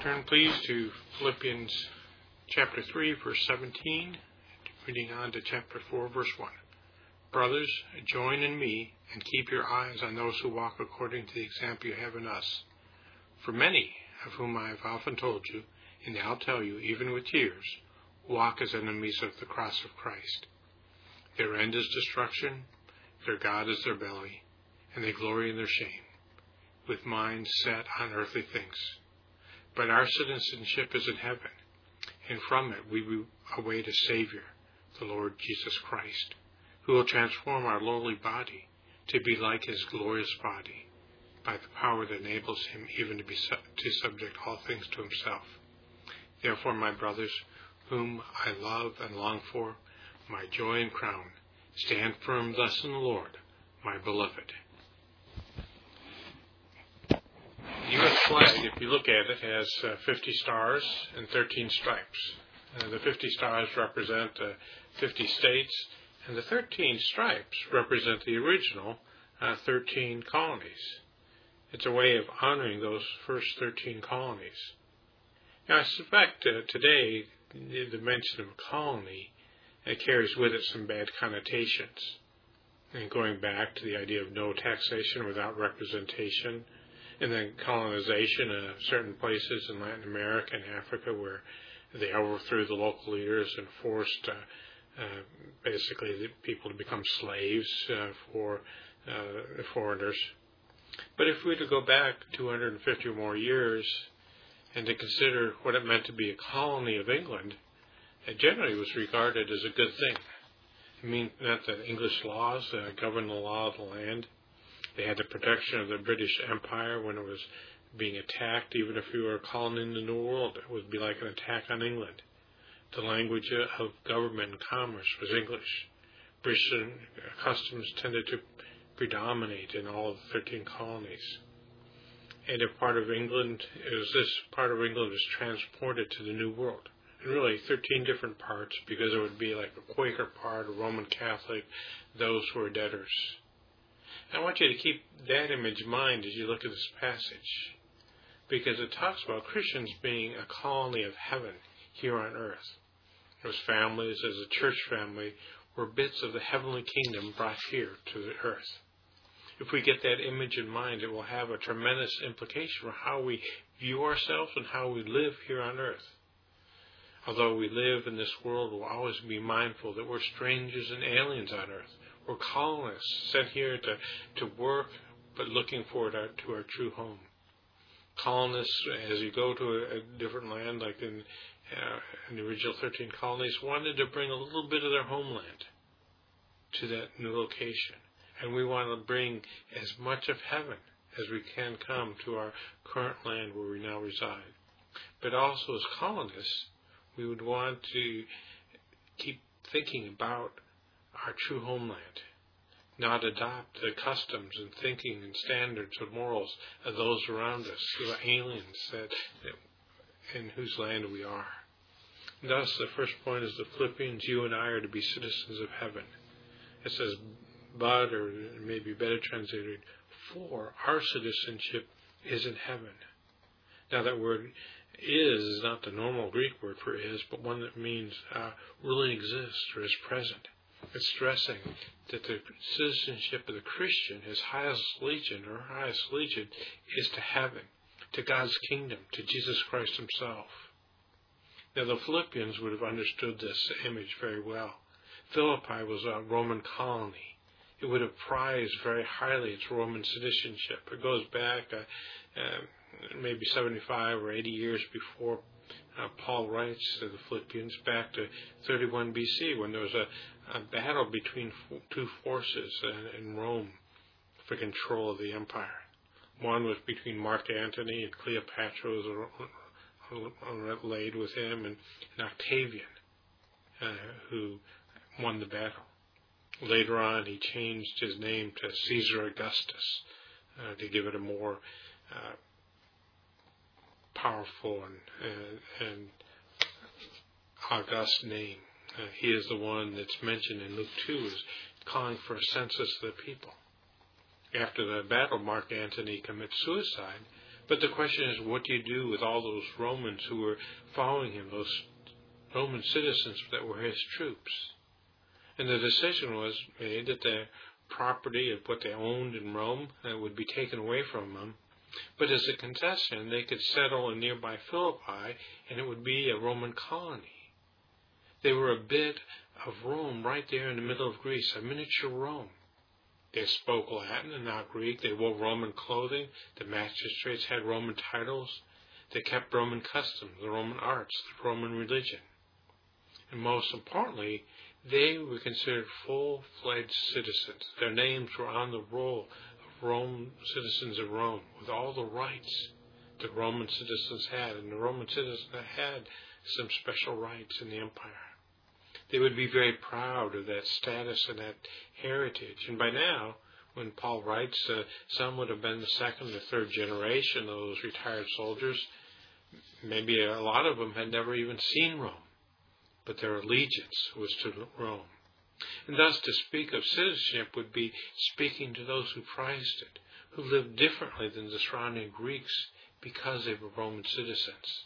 Turn please to Philippians chapter 3, verse 17, reading on to chapter 4, verse 1. Brothers, join in me and keep your eyes on those who walk according to the example you have in us. For many, of whom I have often told you, and now tell you, even with tears, walk as enemies of the cross of Christ. Their end is destruction, their God is their belly, and they glory in their shame, with minds set on earthly things. But our citizenship is in heaven, and from it we await a Savior, the Lord Jesus Christ, who will transform our lowly body to be like his glorious body, by the power that enables him even to subject all things to himself. Therefore, my brothers, whom I love and long for, my joy and crown, stand firm thus in the Lord, my beloved. The U.S. flag, if you look at it, has 50 stars and 13 stripes. The 50 stars represent 50 states, and the 13 stripes represent the original 13 colonies. It's a way of honoring those first 13 colonies. Now, I suspect today the mention of a colony carries with it some bad connotations. And going back to the idea of no taxation without representation, and then colonization of certain places in Latin America and Africa where they overthrew the local leaders and forced basically the people to become slaves for foreigners. But if we were to go back 250 or more years and to consider what it meant to be a colony of England, it generally was regarded as a good thing. It meant that English laws governed the law of the land. They had the protection of the British Empire when it was being attacked. Even if you were a colony in the New World, it would be like an attack on England. The language of government and commerce was English. British customs tended to predominate in all of the 13 colonies. And if this part of England was transported to the New World, and really 13 different parts, because it would be like a Quaker part, a Roman Catholic, those who were debtors. I want you to keep that image in mind as you look at this passage, because it talks about Christians being a colony of heaven here on earth. Those families, as a church family, were bits of the heavenly kingdom brought here to the earth. If we get that image in mind, it will have a tremendous implication for how we view ourselves and how we live here on earth. Although we live in this world, we'll always be mindful that we're strangers and aliens on earth. We're colonists sent here to work, but looking forward to our true home. Colonists, as you go to a different land, like in the original 13 colonies, wanted to bring a little bit of their homeland to that new location. And we want to bring as much of heaven as we can come to our current land where we now reside. But also as colonists, we would want to keep thinking about our true homeland, not adopt the customs and thinking and standards and morals of those around us, who are aliens in whose land we are. And thus, the first point is the Philippians, you and I are to be citizens of heaven. It says, but, or maybe better translated, for our citizenship is in heaven. Now that word is not the normal Greek word for is, but one that means really exists or is present. It's stressing that the citizenship of the Christian, his highest allegiance, or her highest allegiance, is to heaven, to God's kingdom, to Jesus Christ himself. Now the Philippians would have understood this image very well. Philippi was a Roman colony. It would have prized very highly its Roman citizenship. It goes back maybe 75 or 80 years before Paul writes to the Philippians, back to 31 BC, when there was a battle between two forces in Rome for control of the empire. One was between Mark Antony, and Cleopatra was laid with him, and Octavian, who won the battle. Later on, he changed his name to Caesar Augustus to give it a more powerful and august name. He is the one that's mentioned in Luke 2 as calling for a census of the people. After the battle, Mark Antony commits suicide, But the question is, what do you do with all those Romans who were following him, those Roman citizens that were his troops? And the decision was made that the property of what they owned in Rome would be taken away from them. But as a concession, they could settle in nearby Philippi, and it would be a Roman colony. They were a bit of Rome right there in the middle of Greece, a miniature Rome. They spoke Latin and not Greek. They wore Roman clothing. The magistrates had Roman titles. They kept Roman customs, the Roman arts, the Roman religion. And most importantly, they were considered full-fledged citizens. Their names were on the roll of Rome, citizens of Rome, with all the rights that Roman citizens had. And the Roman citizens had some special rights in the empire. They would be very proud of that status and that heritage. And by now, when Paul writes, some would have been the second or third generation of those retired soldiers. Maybe a lot of them had never even seen Rome, but their allegiance was to Rome. And thus to speak of citizenship would be speaking to those who prized it, who lived differently than the surrounding Greeks because they were Roman citizens.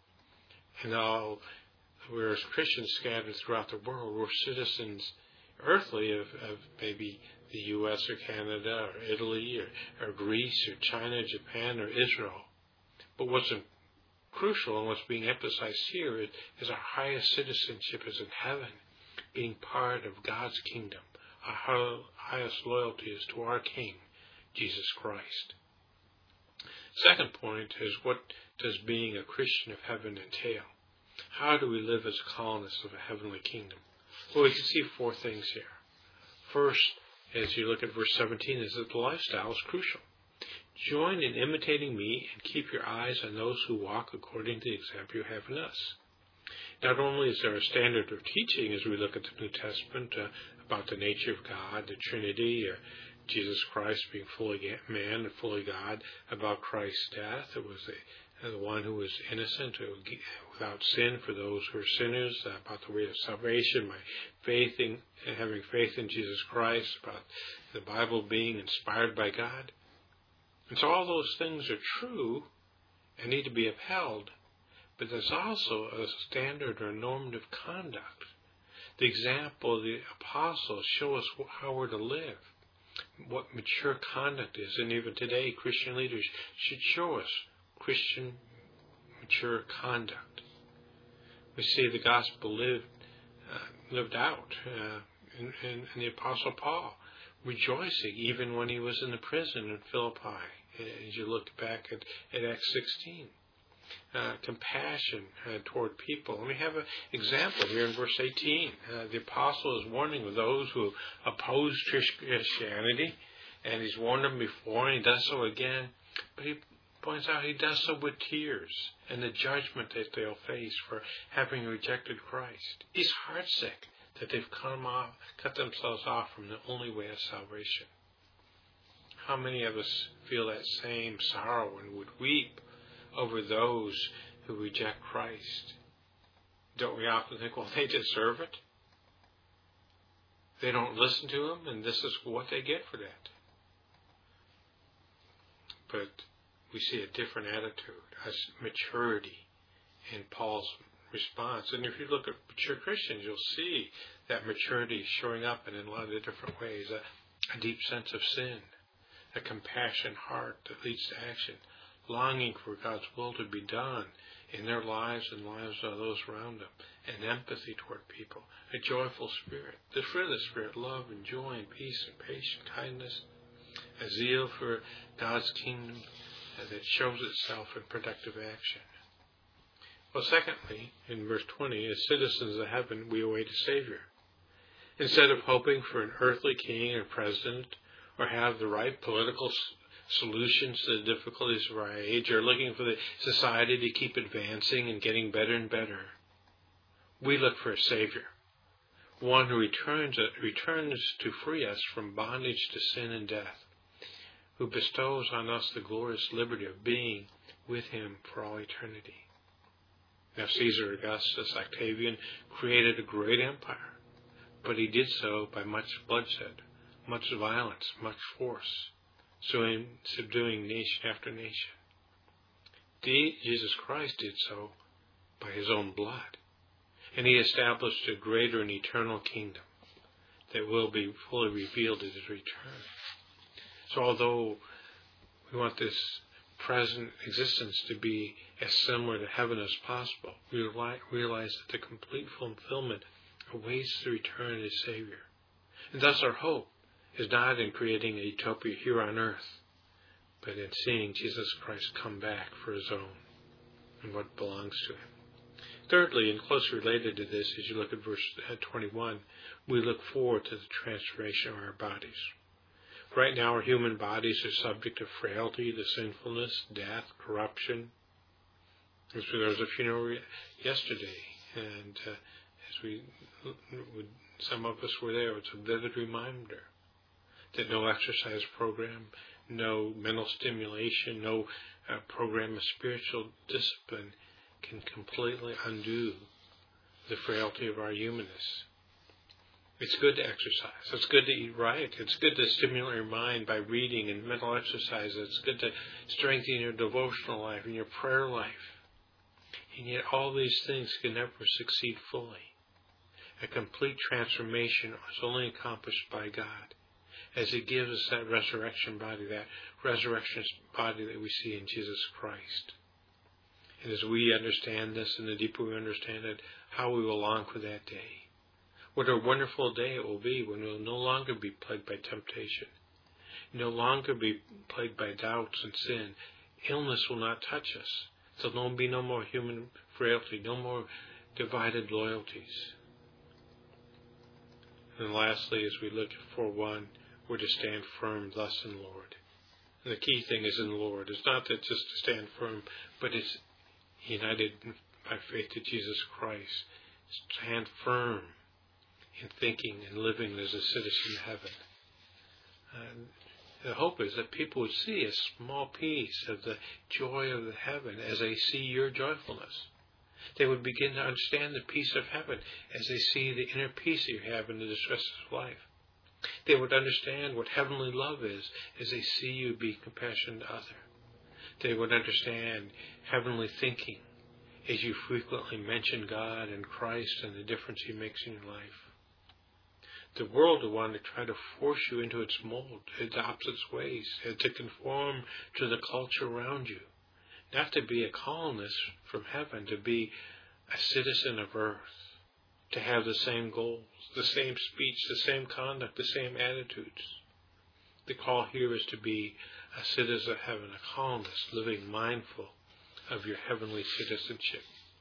And all whereas Christians scattered throughout the world were citizens earthly of maybe the U.S. or Canada or Italy or Greece or China, Japan or Israel. But what's crucial and what's being emphasized here is our highest citizenship is in heaven, being part of God's kingdom. Our highest loyalty is to our King, Jesus Christ. Second point is, what does being a Christian of heaven entail? How do we live as colonists of a heavenly kingdom? Well, we can see four things here. First, as you look at verse 17, is that the lifestyle is crucial. Join in imitating me and keep your eyes on those who walk according to the example you have in us. Not only is there a standard of teaching as we look at the New Testament about the nature of God, the Trinity, Jesus Christ being fully man and fully God, about Christ's death. It was the one who was innocent, without sin for those who are sinners, about the way of salvation by having faith in Jesus Christ, about the Bible being inspired by God. And so all those things are true and need to be upheld, but there's also a standard or normative conduct. The example of the apostles show us how we're to live, what mature conduct is, and even today Christian leaders should show us Christian mature conduct. We see the gospel lived out in the Apostle Paul, rejoicing even when he was in the prison in Philippi, as you look back at Acts 16. Compassion toward people. And we have an example here in verse 18. The apostle is warning those who oppose Christianity, and he's warned them before, and he does so again. But he points out he does so with tears and the judgment that they'll face for having rejected Christ. He's heartsick that they've cut themselves off from the only way of salvation. How many of us feel that same sorrow and would weep over those who reject Christ? Don't we often think, well, they deserve it? They don't listen to him, and this is what they get for that. But we see a different attitude, a maturity in Paul's response. And if you look at mature Christians, you'll see that maturity showing up in a lot of different ways. A deep sense of sin, a compassionate heart that leads to action, longing for God's will to be done in their lives and lives of those around them, and empathy toward people, a joyful spirit, the fruit of the Spirit, love and joy and peace and patience, kindness, a zeal for God's kingdom that shows itself in productive action. Well, secondly, in verse 20, as citizens of heaven, we await a Savior. Instead of hoping for an earthly king or president, or have the right political solutions to the difficulties of our age, or looking for the society to keep advancing and getting better and better, we look for a Savior, one who returns to free us from bondage to sin and death, who bestows on us the glorious liberty of being with him for all eternity. Now, Caesar Augustus Octavian created a great empire, but he did so by much bloodshed, much violence, much force, subduing nation after nation. Jesus Christ did so by his own blood. And he established a greater and eternal kingdom that will be fully revealed at his return. So although we want this present existence to be as similar to heaven as possible, we realize that the complete fulfillment awaits the return of the Savior. And thus our hope is not in creating a utopia here on earth, but in seeing Jesus Christ come back for his own and what belongs to him. Thirdly, and closely related to this, as you look at verse 21, we look forward to the transformation of our bodies. Right now, our human bodies are subject to frailty, to sinfulness, death, corruption. There was a funeral yesterday, and some of us were there. It's a vivid reminder that no exercise program, no mental stimulation, no program of spiritual discipline can completely undo the frailty of our humanness. It's good to exercise. It's good to eat right. It's good to stimulate your mind by reading and mental exercise. It's good to strengthen your devotional life and your prayer life. And yet all these things can never succeed fully. A complete transformation is only accomplished by God, as he gives us that resurrection body that we see in Jesus Christ. And as we understand this, and the deeper we understand it, how we will long for that day. What a wonderful day it will be when we will no longer be plagued by temptation, no longer be plagued by doubts and sin. Illness will not touch us. There will be no more human frailty, no more divided loyalties. And lastly, as we look at 4:1, we're to stand firm thus in the Lord. And the key thing is in the Lord. It's not that just to stand firm, but it's united by faith to Jesus Christ. Stand firm in thinking and living as a citizen of heaven. The hope is that people would see a small piece of the joy of the heaven as they see your joyfulness. They would begin to understand the peace of heaven as they see the inner peace that you have in the distresses of life. They would understand what heavenly love is as they see you be compassionate to others. They would understand heavenly thinking as you frequently mention God and Christ and the difference he makes in your life. The world will want to try to force you into its mold, adopt its ways, and to conform to the culture around you. Not to be a colonist from heaven, to be a citizen of earth, to have the same goals, the same speech, the same conduct, the same attitudes. The call here is to be a citizen of heaven, a colonist, living mindful of your heavenly citizenship.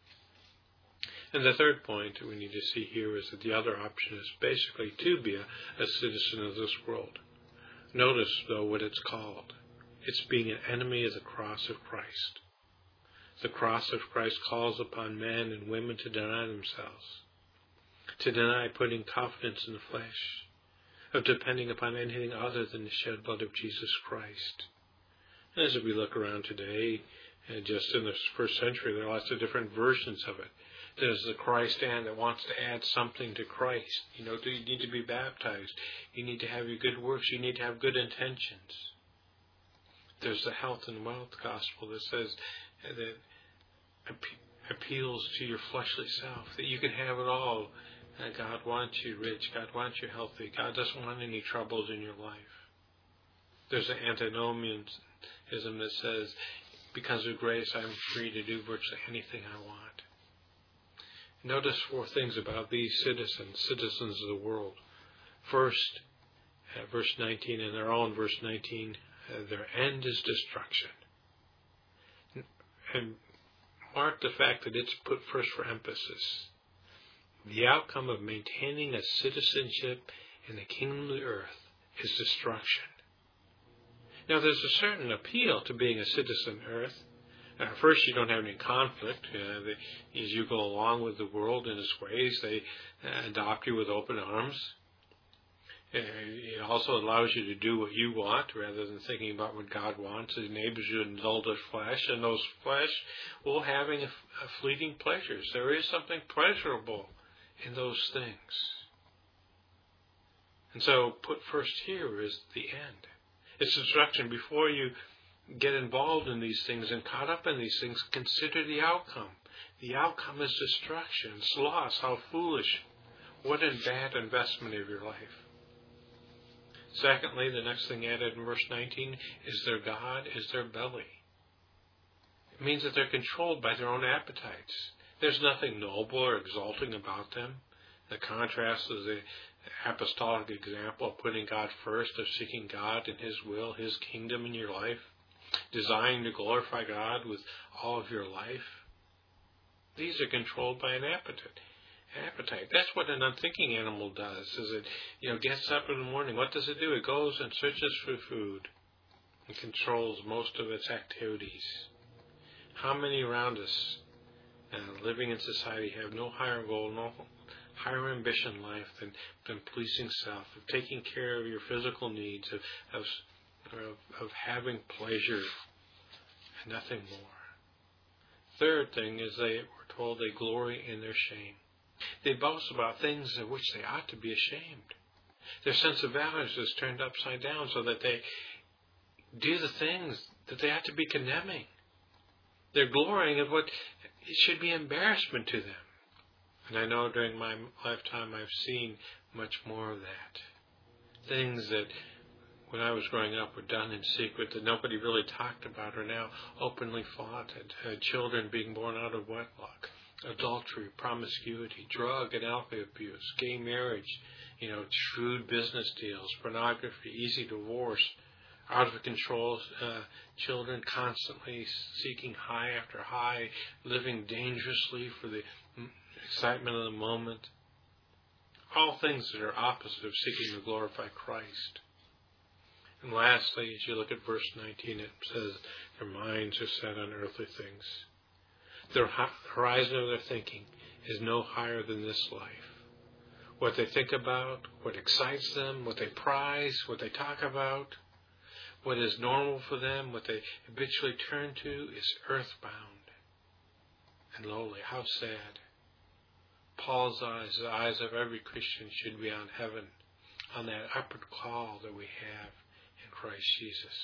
And the third point that we need to see here is that the other option is basically to be a citizen of this world. Notice, though, what it's called. It's being an enemy of the cross of Christ. The cross of Christ calls upon men and women to deny themselves, to deny putting confidence in the flesh, of depending upon anything other than the shed blood of Jesus Christ. And as we look around today, just in the first century, there are lots of different versions of it. There's the Christ stand that wants to add something to Christ. You need to be baptized. You need to have your good works. You need to have good intentions. There's the health and wealth gospel that says that appeals to your fleshly self, that you can have it all. God wants you rich. God wants you healthy. God doesn't want any troubles in your life. There's the antinomianism that says, because of grace, I'm free to do virtually anything I want. Notice 4 things about these citizens of the world. First, verse 19, and they're all in verse 19, their end is destruction. And mark the fact that it's put first for emphasis. The outcome of maintaining a citizenship in the kingdom of the earth is destruction. Now, there's a certain appeal to being a citizen of earth. First, you don't have any conflict. As you go along with the world in its ways, they adopt you with open arms. It also allows you to do what you want rather than thinking about what God wants. It enables you to indulge flesh, and those flesh will having a fleeting pleasures. There is something pleasurable in those things. And so put first here is the end. It's destruction. Before you get involved in these things and caught up in these things, consider the outcome. The outcome is destruction. It's loss. How foolish. What a bad investment of your life. Secondly, the next thing added in verse 19 is their God is their belly. It means that they're controlled by their own appetites. There's nothing noble or exalting about them. The contrast is the apostolic example of putting God first, of seeking God and His will, His kingdom in your life, desiring to glorify God with all of your life. These are controlled by an appetite. That's what an unthinking animal does. Is it, gets up in the morning. What does it do? It goes and searches for food. It controls most of its activities. How many around us living in society have no higher goal, no higher ambition in life than pleasing self, of taking care of your physical needs, of having pleasure and nothing more? Third thing is we're told they glory in their shame. They boast about things of which they ought to be ashamed. Their sense of values is turned upside down so that they do the things that they ought to be condemning. They're glorying in what it should be embarrassment to them. And I know during my lifetime I've seen much more of that. Things that when I was growing up were done in secret that nobody really talked about are now openly flaunted. Children being born out of wedlock, adultery, promiscuity, drug and alcohol abuse, gay marriage, shrewd business deals, pornography, easy divorce, out of control children constantly seeking high after high, living dangerously for the excitement of the moment. All things that are opposite of seeking to glorify Christ. And lastly, as you look at verse 19, it says their minds are set on earthly things. Their horizon of their thinking is no higher than this life. What they think about, what excites them, what they prize, what they talk about, what is normal for them, what they habitually turn to is earthbound and lowly. How sad. Paul's eyes, the eyes of every Christian, should be on heaven, on that upward call that we have in Christ Jesus.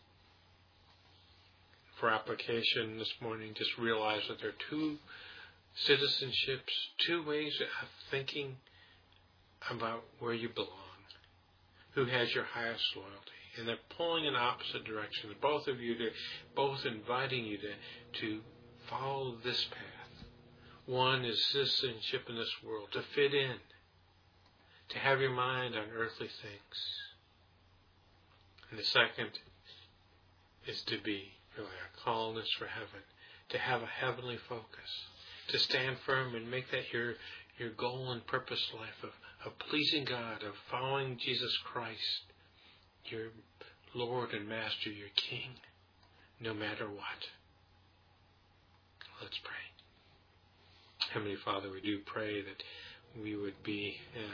For application this morning, just realize that there are two citizenships, two ways of thinking about where you belong, who has your highest loyalty. And they're pulling in opposite directions, both inviting you to follow this path. One is citizenship in this world, to fit in, to have your mind on earthly things. And the second is to be really a calling us for heaven, to have a heavenly focus, to stand firm and make that your goal and purpose life of pleasing God, of following Jesus Christ, your Lord and Master, your King, no matter what. Let's pray. Heavenly Father, we do pray that we would be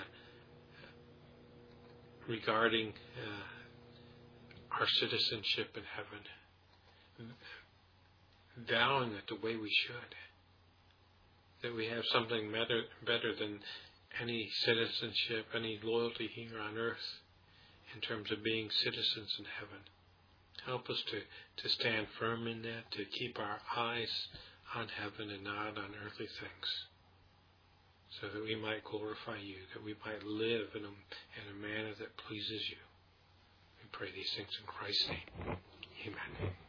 regarding our citizenship in heaven, valuing it the way we should, that we have something better than any citizenship, any loyalty here on earth in terms of being citizens in heaven. Help us to stand firm in that, to keep our eyes on heaven and not on earthly things, so that we might glorify you, that we might live in a manner that pleases you. We pray these things in Christ's name. Amen.